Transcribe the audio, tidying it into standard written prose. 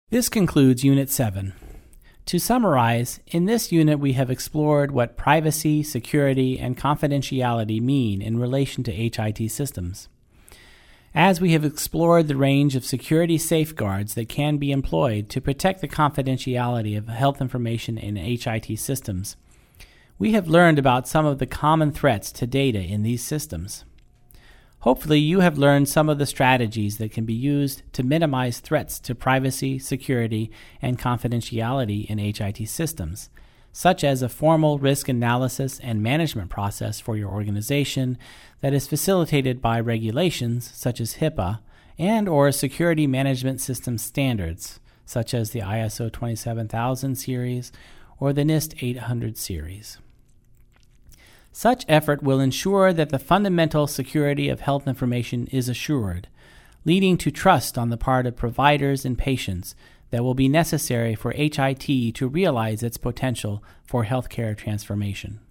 This concludes Unit 7. To summarize, in this unit we have explored what privacy, security, and confidentiality mean in relation to HIT systems. As we have explored the range of security safeguards that can be employed to protect the confidentiality of health information in HIT systems, we have learned about some of the common threats to data in these systems. Hopefully, you have learned some of the strategies that can be used to minimize threats to privacy, security, and confidentiality in HIT systems, such as a formal risk analysis and management process for your organization that is facilitated by regulations such as HIPAA and/or security management system standards, such as the ISO 27000 series or the NIST 800 series. Such effort will ensure that the fundamental security of health information is assured, leading to trust on the part of providers and patients that will be necessary for HIT to realize its potential for healthcare transformation.